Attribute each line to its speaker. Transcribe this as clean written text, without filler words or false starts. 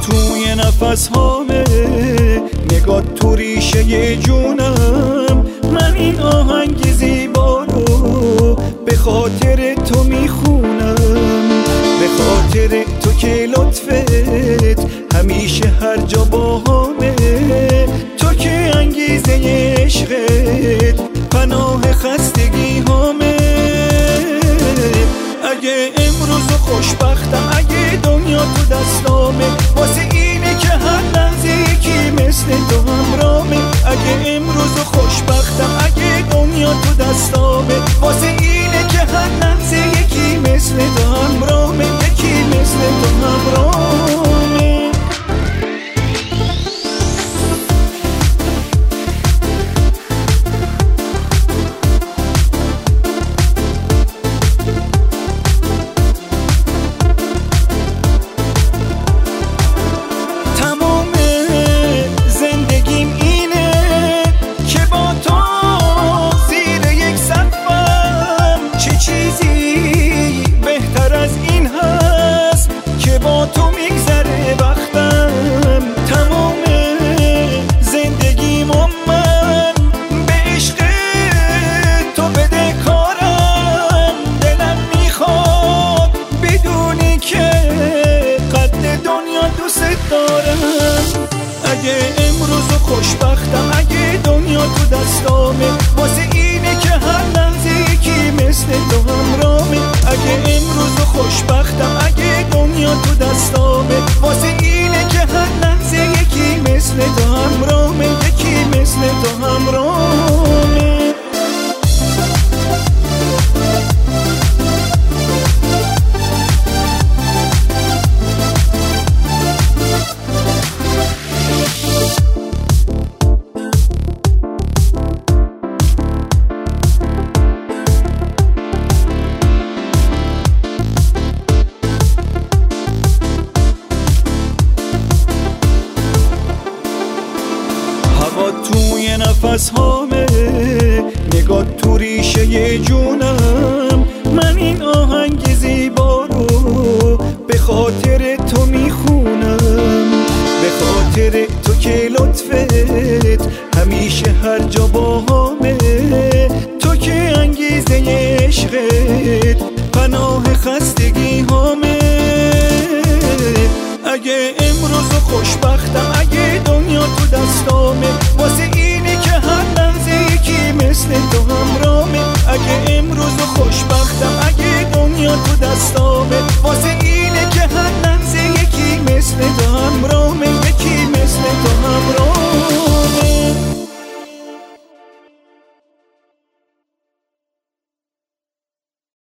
Speaker 1: توی نفس هامه، نگاه تو ریشه جونم. من این آهنگ زیبا رو به خاطر تو میخونم، به خاطر تو که لطفت همیشه هر جا باهامه. تو که انگیزه عشقت پناه خستگی هامه. اگه امروز خوشبختم، اگه دنیا تو دستامه، واسه اینه که هر لحظه یکی مثل تو همرامه. اگه امروز خوشبختم، اگه دنیا تو دستامه، واسه اینه که هر لحظه یکی مثل تو همرامه، یکی مثل تو همرامه. اگه امروز خوشبختم، اگه دنیا تو دستامه، واسه اینه که هر لحظه یکی مثل تو همرامه. اگه امروز خوشبختم، اگه دنیا تو دستامه، واسه اینه که هر لحظه یکی مثل تو همرامه، یکی مثل تو همرامه. توی نفس هامه، نگاه تو ریشه جونم. من این آهنگ زیبا رو به خاطر تو میخونم، به خاطر تو که لطفت همیشه هر جا باهامه. تو که انگیزه عشقت پناه خستگی هامه. اگه امروز خوشبختم،